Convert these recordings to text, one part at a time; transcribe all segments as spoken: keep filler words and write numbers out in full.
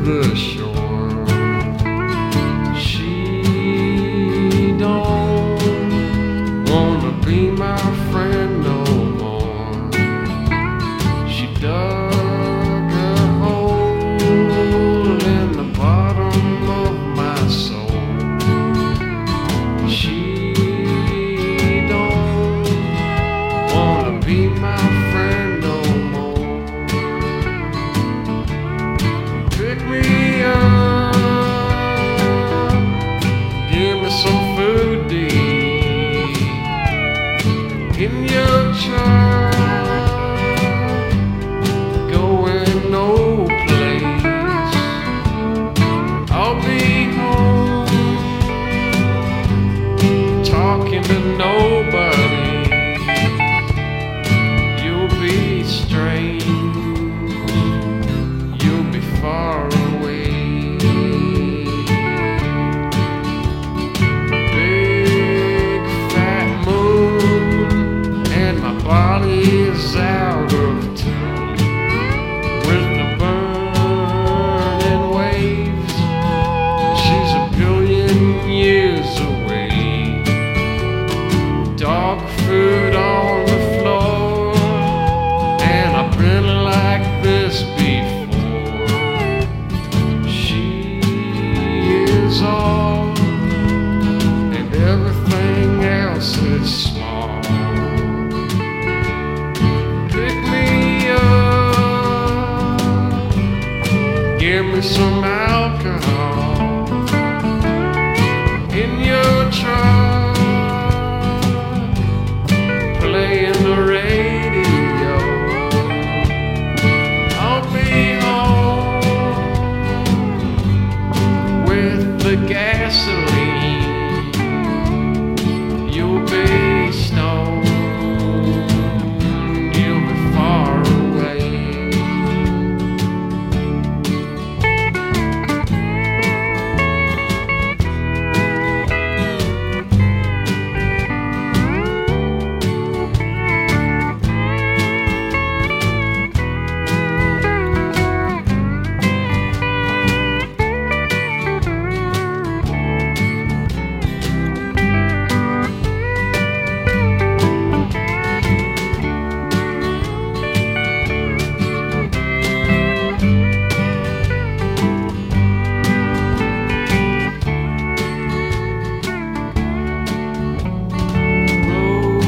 the shore. She don't wanna be my friend no more. She dug a hole in the bottom of my soul. She don't wanna be my friend no more. Pick me up, give me some food to eat. In your truck, going no place. I'll be home, talking to nobody. You'll be strange, you'll be far away. Big fat moon, and my body is out of tune with the burning waves. She's a billion years away. Dog food on the floor, and I've been like this before. She is all, and everything else is small. Pick me up, give me some alcohol. In your truck, playing the radio. I'll be home with the gasoline. You'll be stoned, you'll be far away.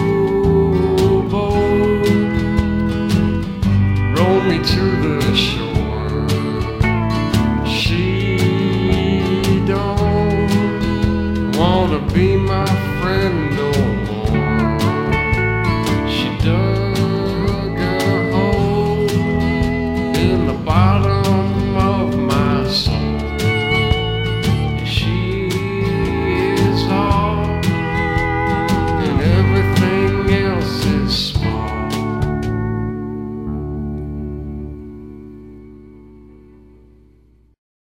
Rowboat, roll me to the shore.